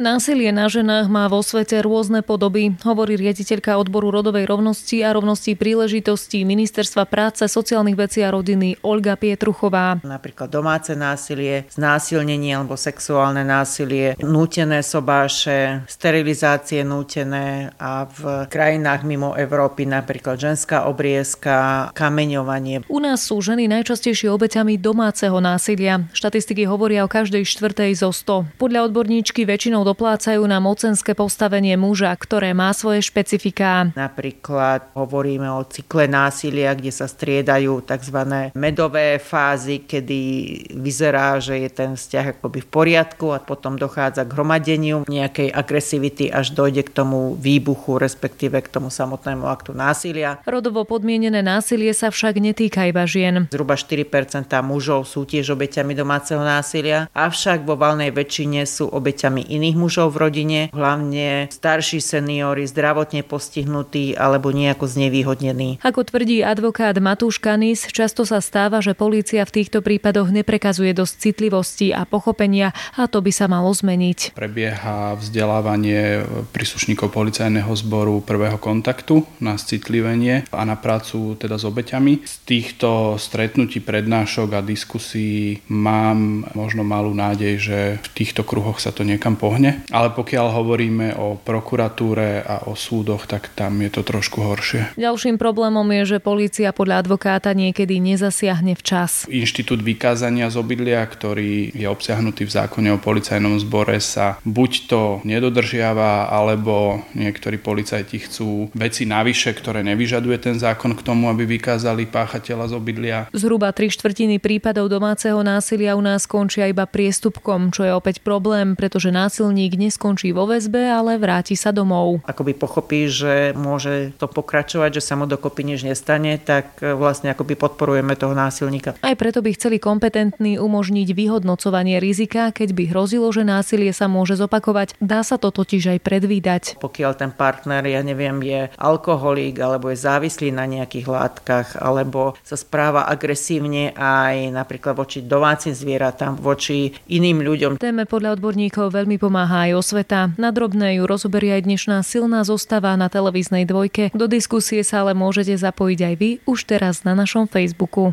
Násilie na ženách má vo svete rôzne podoby, hovorí riaditeľka odboru rodovej rovnosti a rovnosti príležitostí Ministerstva práce, sociálnych vecí a rodiny Olga Pietruchová. Napríklad domáce násilie, znásilnenie alebo sexuálne násilie, nútené sobáše, sterilizácie nútené a v krajinách mimo Európy napríklad ženská obriezka, kameňovanie. U nás sú ženy najčastejšie obeťami domáceho násilia. Štatistiky hovoria o každej štvrtej zo 100. Podľa odborníčky väčšinou doplácajú na mocenské postavenie muža, ktoré má svoje špecifiká. Napríklad hovoríme o cykle násilia, kde sa striedajú tzv. Medové fázy, kedy vyzerá, že je ten vzťah akoby v poriadku a potom dochádza k hromadeniu nejakej agresivity, až dojde k tomu výbuchu, respektíve k tomu samotnému aktu násilia. Rodovo podmienené násilie sa však netýka iba žien. Zhruba 4% mužov sú tiež obeťami domáceho násilia, avšak vo valnej väčšine sú obeťami iných mužov v rodine, hlavne starší seniori, zdravotne postihnutí alebo nejako znevýhodnení. Ako tvrdí advokát Matúš Kanis, často sa stáva, že polícia v týchto prípadoch neprekazuje dosť citlivosti a pochopenia a to by sa malo zmeniť. Prebieha vzdelávanie príslušníkov policajného zboru prvého kontaktu na citlivenie a na prácu teda s obeťami. Z týchto stretnutí, prednášok a diskusí mám možno malú nádej, že v týchto kruhoch sa to niekam pohne. Ale pokiaľ hovoríme o prokuratúre a o súdoch, tak tam je to trošku horšie. Ďalším problémom je, že polícia podľa advokáta niekedy nezasiahne včas. Inštitút vykázania z obydlia, ktorý je obsiahnutý v zákone o policajnom zbore, sa buď to nedodržiava, alebo niektorí policajti chcú veci navyše, ktoré nevyžaduje ten zákon k tomu, aby vykázali páchateľa z obydlia. Zhruba 3/4 prípadov domáceho násilia u nás končia iba priestupkom, čo je opäť problém, pretože násilník neskončí vo väzbe, ale vráti sa domov. Akoby pochopí, že môže to pokračovať, že sa mu dokopy nič nestane, tak vlastne akoby podporujeme toho násilníka. Aj preto by chceli kompetentní umožniť vyhodnocovanie rizika, keď by hrozilo, že násilie sa môže zopakovať. Dá sa to totiž aj predvídať. Pokiaľ ten partner, je alkoholík alebo je závislý na nejakých látkach alebo sa správa agresívne aj napríklad voči domácim zvieratám, voči iným ľuďom. Téme podľa odborníkov veľmi pomáha aj osveta. Na drobné ju rozoberie aj dnešná silná zostava na televíznej dvojke. Do diskusie sa ale môžete zapojiť aj vy už teraz na našom Facebooku.